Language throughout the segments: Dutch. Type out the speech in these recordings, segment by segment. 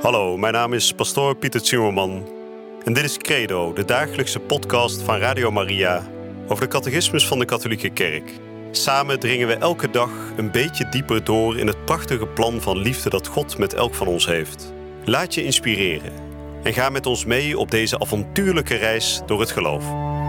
Hallo, mijn naam is pastoor Pieter Zimmerman en dit is Credo, de dagelijkse podcast van Radio Maria over de catechismus van de katholieke kerk. Samen dringen we elke dag een beetje dieper door in het prachtige plan van liefde dat God met elk van ons heeft. Laat je inspireren en ga met ons mee op deze avontuurlijke reis door het geloof.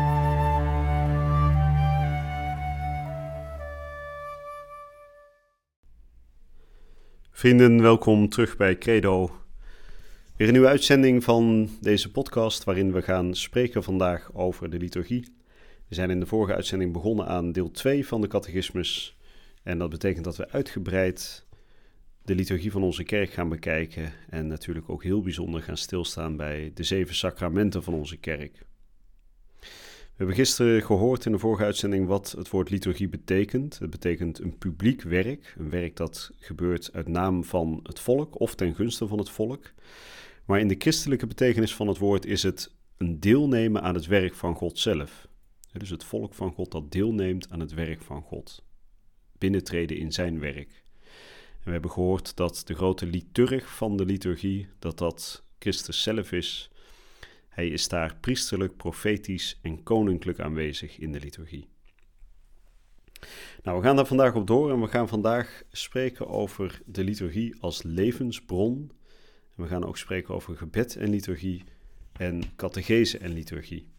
Vrienden, welkom terug bij Credo. Weer een nieuwe uitzending van deze podcast waarin we gaan spreken vandaag over de liturgie. We zijn in de vorige uitzending begonnen aan deel 2 van de catechismus. En dat betekent dat we uitgebreid de liturgie van onze kerk gaan bekijken. En natuurlijk ook heel bijzonder gaan stilstaan bij de 7 sacramenten van onze kerk. We hebben gisteren gehoord in de vorige uitzending wat het woord liturgie betekent. Het betekent een publiek werk. Een werk dat gebeurt uit naam van het volk of ten gunste van het volk. Maar in de christelijke betekenis van het woord is het een deelnemen aan het werk van God zelf. Dus het volk van God dat deelneemt aan het werk van God. Binnentreden in zijn werk. En we hebben gehoord dat de grote liturg van de liturgie, dat Christus zelf is. Hij is daar priesterlijk, profetisch en koninklijk aanwezig in de liturgie. Nou, we gaan daar vandaag op door en we gaan vandaag spreken over de liturgie als levensbron. En we gaan ook spreken over gebed en liturgie en catechese en liturgie.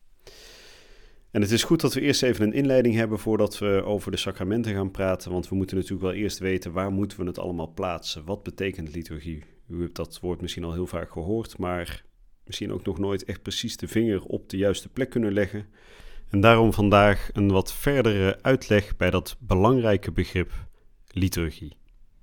En het is goed dat we eerst even een inleiding hebben voordat we over de sacramenten gaan praten, want we moeten natuurlijk wel eerst weten waar moeten we het allemaal plaatsen. Wat betekent liturgie? U hebt dat woord misschien al heel vaak gehoord, maar misschien ook nog nooit echt precies de vinger op de juiste plek kunnen leggen. En daarom vandaag een wat verdere uitleg bij dat belangrijke begrip liturgie.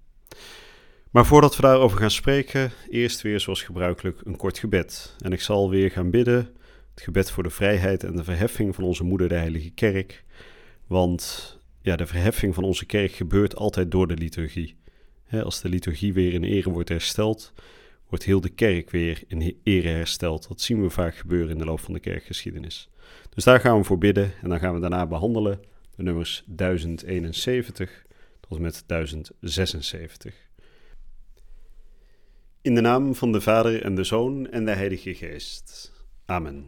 Maar voordat we daarover gaan spreken, eerst weer zoals gebruikelijk een kort gebed. En ik zal weer gaan bidden, het gebed voor de vrijheid en de verheffing van onze moeder, de Heilige Kerk. Want ja, de verheffing van onze kerk gebeurt altijd door de liturgie. Als de liturgie weer in ere wordt hersteld, wordt heel de kerk weer in ere hersteld. Dat zien we vaak gebeuren in de loop van de kerkgeschiedenis. Dus daar gaan we voor bidden en dan gaan we daarna behandelen de nummers 1071 tot en met 1076. In de naam van de Vader en de Zoon en de Heilige Geest. Amen.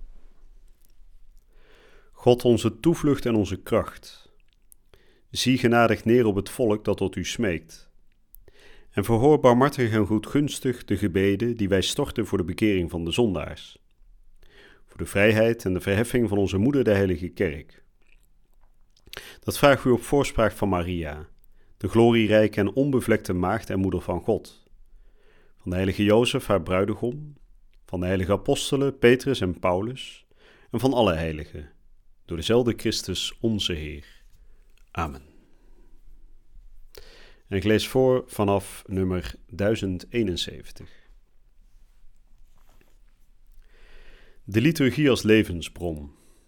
God, onze toevlucht en onze kracht, zie genadig neer op het volk dat tot u smeekt. En verhoor barmhartig en goedgunstig de gebeden die wij storten voor de bekering van de zondaars. Voor de vrijheid en de verheffing van onze moeder, de Heilige Kerk. Dat vragen we op voorspraak van Maria, de glorierijke en onbevlekte maagd en moeder van God. Van de heilige Jozef, haar bruidegom, van de heilige apostelen Petrus en Paulus en van alle heiligen, door dezelfde Christus onze Heer. Amen. En ik lees voor vanaf nummer 1071. De liturgie als levensbron.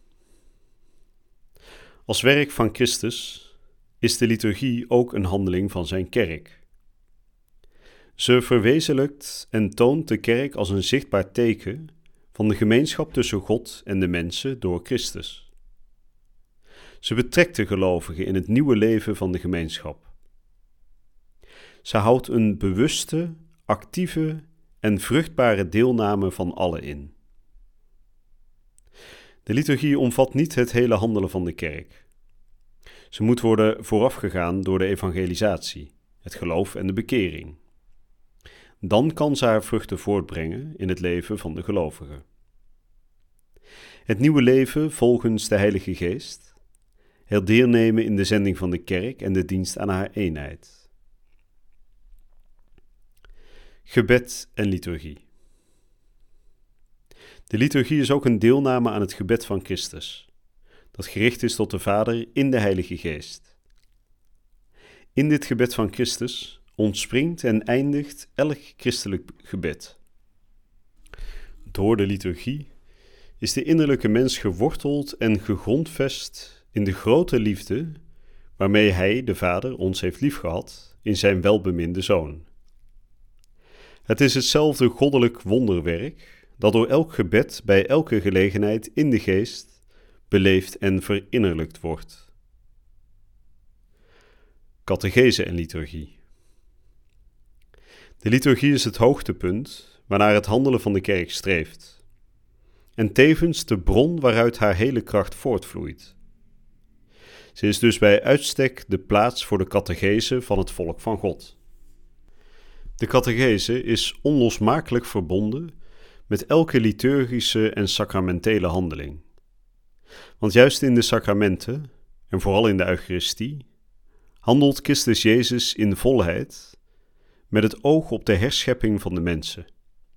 Als werk van Christus is de liturgie ook een handeling van zijn kerk. Ze verwezenlijkt en toont de kerk als een zichtbaar teken van de gemeenschap tussen God en de mensen door Christus. Ze betrekt de gelovigen in het nieuwe leven van de gemeenschap. Ze houdt een bewuste, actieve en vruchtbare deelname van allen in. De liturgie omvat niet het hele handelen van de kerk. Ze moet worden voorafgegaan door de evangelisatie, het geloof en de bekering. Dan kan ze haar vruchten voortbrengen in het leven van de gelovigen. Het nieuwe leven volgens de Heilige Geest, het deelnemen in de zending van de kerk en de dienst aan haar eenheid. Gebed en liturgie. De liturgie is ook een deelname aan het gebed van Christus, dat gericht is tot de Vader in de Heilige Geest. In dit gebed van Christus ontspringt en eindigt elk christelijk gebed. Door de liturgie is de innerlijke mens geworteld en gegrondvest in de grote liefde waarmee Hij, de Vader, ons heeft liefgehad in zijn welbeminde Zoon. Het is hetzelfde goddelijk wonderwerk dat door elk gebed bij elke gelegenheid in de geest beleefd en verinnerlijkt wordt. Catechese en liturgie. De liturgie is het hoogtepunt waarnaar het handelen van de kerk streeft, en tevens de bron waaruit haar hele kracht voortvloeit. Ze is dus bij uitstek de plaats voor de catechese van het volk van God. De catechese is onlosmakelijk verbonden met elke liturgische en sacramentele handeling. Want juist in de sacramenten, en vooral in de Eucharistie, handelt Christus Jezus in volheid met het oog op de herschepping van de mensen.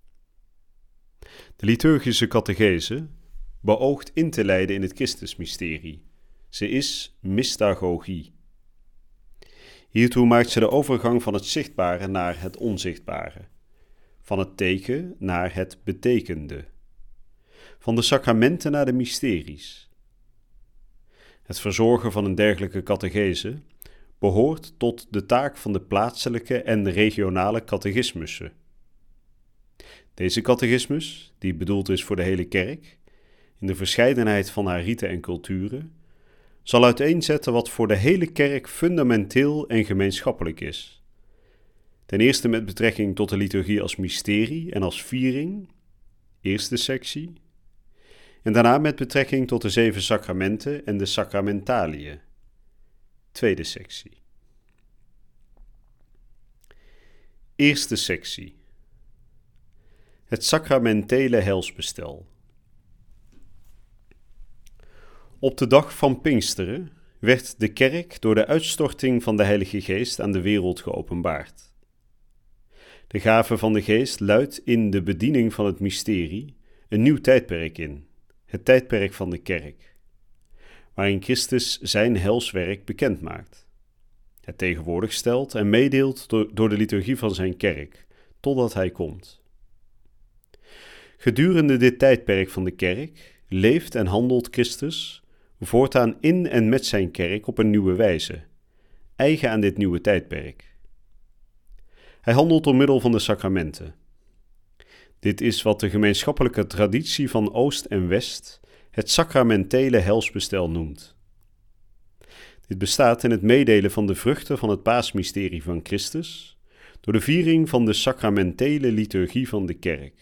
De liturgische catechese beoogt in te leiden in het Christusmysterie. Ze is mystagogie. Hiertoe maakt ze de overgang van het zichtbare naar het onzichtbare, van het teken naar het betekende, van de sacramenten naar de mysteries. Het verzorgen van een dergelijke catechese behoort tot de taak van de plaatselijke en regionale catechismussen. Deze catechismus, die bedoeld is voor de hele kerk, in de verscheidenheid van haar riten en culturen, zal uiteenzetten wat voor de hele kerk fundamenteel en gemeenschappelijk is. Ten eerste met betrekking tot de liturgie als mysterie en als viering, eerste sectie, en daarna met betrekking tot de 7 sacramenten en de sacramentaliën, tweede sectie. Eerste sectie. Het sacramentele heilsbestel. Op de dag van Pinksteren werd de kerk door de uitstorting van de Heilige Geest aan de wereld geopenbaard. De gave van de Geest luidt in de bediening van het mysterie een nieuw tijdperk in, het tijdperk van de kerk, waarin Christus zijn heilswerk bekend maakt, het tegenwoordig stelt en meedeelt door de liturgie van zijn kerk, totdat hij komt. Gedurende dit tijdperk van de kerk leeft en handelt Christus voortaan in en met zijn kerk op een nieuwe wijze, eigen aan dit nieuwe tijdperk. Hij handelt door middel van de sacramenten. Dit is wat de gemeenschappelijke traditie van Oost en West het sacramentele heilsbestel noemt. Dit bestaat in het meedelen van de vruchten van het paasmysterie van Christus door de viering van de sacramentele liturgie van de kerk.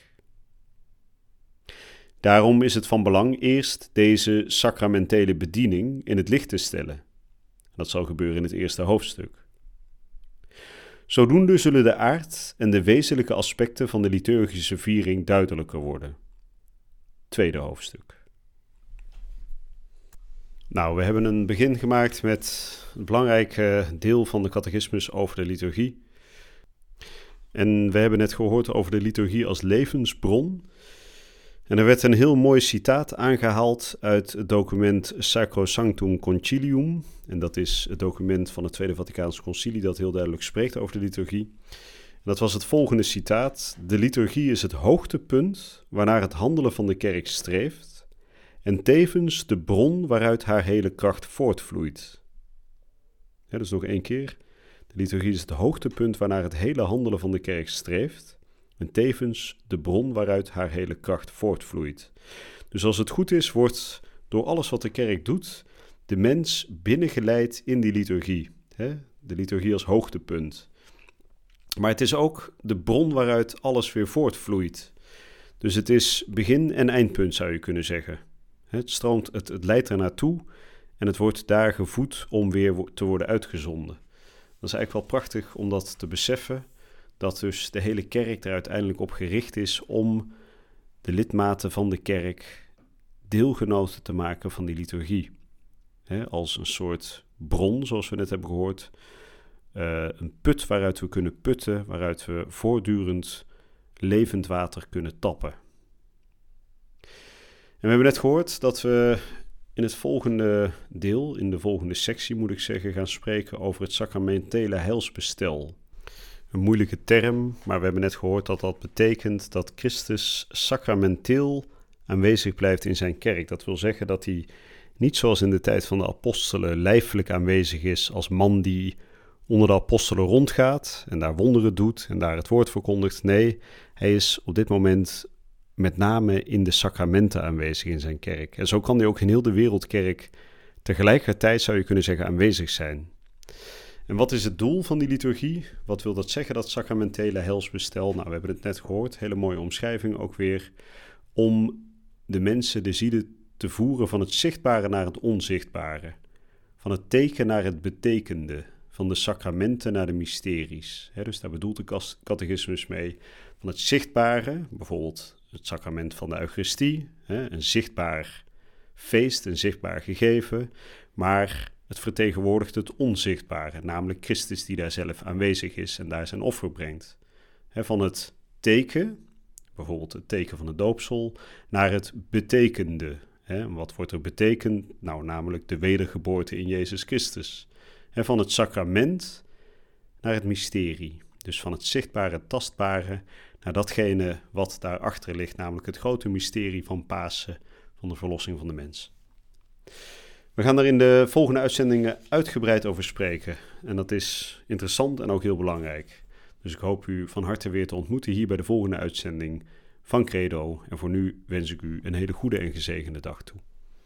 Daarom is het van belang eerst deze sacramentele bediening in het licht te stellen. Dat zal gebeuren in het eerste hoofdstuk. Zodoende zullen de aard en de wezenlijke aspecten van de liturgische viering duidelijker worden. Tweede hoofdstuk. Nou, we hebben een begin gemaakt met een belangrijk deel van de catechismus over de liturgie. En we hebben net gehoord over de liturgie als levensbron. En er werd een heel mooi citaat aangehaald uit het document Sacrosanctum Concilium. En dat is het document van het Tweede Vaticaans Concilie dat heel duidelijk spreekt over de liturgie. En dat was het volgende citaat: de liturgie is het hoogtepunt waarnaar het handelen van de kerk streeft en tevens de bron waaruit haar hele kracht voortvloeit. Ja, dus nog 1 keer. De liturgie is het hoogtepunt waarnaar het hele handelen van de kerk streeft en tevens de bron waaruit haar hele kracht voortvloeit. Dus als het goed is, wordt door alles wat de kerk doet, de mens binnengeleid in die liturgie. De liturgie als hoogtepunt. Maar het is ook de bron waaruit alles weer voortvloeit. Dus het is begin- en eindpunt, zou je kunnen zeggen. Het leidt er naartoe en het wordt daar gevoed om weer te worden uitgezonden. Dat is eigenlijk wel prachtig om dat te beseffen, dat dus de hele kerk er uiteindelijk op gericht is om de lidmaten van de kerk deelgenoten te maken van die liturgie. Als een soort bron, zoals we net hebben gehoord, een put waaruit we kunnen putten, waaruit we voortdurend levend water kunnen tappen. En we hebben net gehoord dat we in het volgende deel, in de volgende sectie moet ik zeggen, gaan spreken over het sacramentele heilsbestel. Een moeilijke term, maar we hebben net gehoord dat dat betekent dat Christus sacramenteel aanwezig blijft in zijn kerk. Dat wil zeggen dat hij niet zoals in de tijd van de apostelen lijfelijk aanwezig is als man die onder de apostelen rondgaat en daar wonderen doet en daar het woord verkondigt. Nee, hij is op dit moment met name in de sacramenten aanwezig in zijn kerk. En zo kan hij ook in heel de wereldkerk tegelijkertijd, zou je kunnen zeggen, aanwezig zijn. En wat is het doel van die liturgie? Wat wil dat zeggen, dat sacramentele heilsbestel? Nou, we hebben het net gehoord, hele mooie omschrijving ook weer. Om de mensen, de zielen, te voeren van het zichtbare naar het onzichtbare. Van het teken naar het betekende. Van de sacramenten naar de mysteries. Dus daar bedoelt de catechismus mee. Van het zichtbare, bijvoorbeeld het sacrament van de Eucharistie. Een zichtbaar feest, een zichtbaar gegeven. Maar het vertegenwoordigt het onzichtbare, namelijk Christus die daar zelf aanwezig is en daar zijn offer brengt. Van het teken, bijvoorbeeld het teken van de doopsel, naar het betekende. Wat wordt er betekend? Nou, namelijk de wedergeboorte in Jezus Christus. Van het sacrament naar het mysterie. Dus van het zichtbare, tastbare, naar datgene wat daarachter ligt, namelijk het grote mysterie van Pasen, van de verlossing van de mens. We gaan er in de volgende uitzendingen uitgebreid over spreken. En dat is interessant en ook heel belangrijk. Dus ik hoop u van harte weer te ontmoeten hier bij de volgende uitzending van Credo. En voor nu wens ik u een hele goede en gezegende dag toe.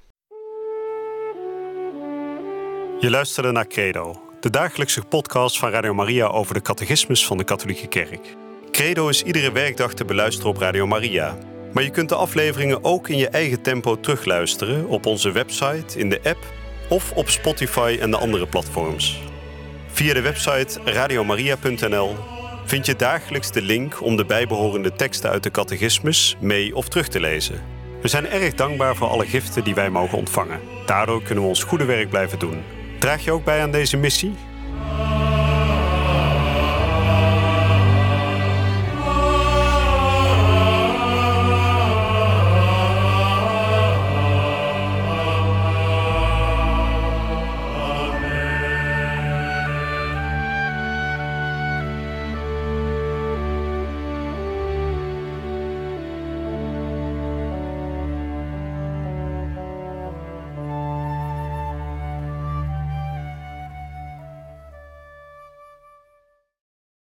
Je luisterde naar Credo, de dagelijkse podcast van Radio Maria over de catechismus van de Katholieke Kerk. Credo is iedere werkdag te beluisteren op Radio Maria. Maar je kunt de afleveringen ook in je eigen tempo terugluisteren op onze website, in de app of op Spotify en de andere platforms. Via de website radiomaria.nl vind je dagelijks de link om de bijbehorende teksten uit de catechismus mee of terug te lezen. We zijn erg dankbaar voor alle giften die wij mogen ontvangen. Daardoor kunnen we ons goede werk blijven doen. Draag je ook bij aan deze missie?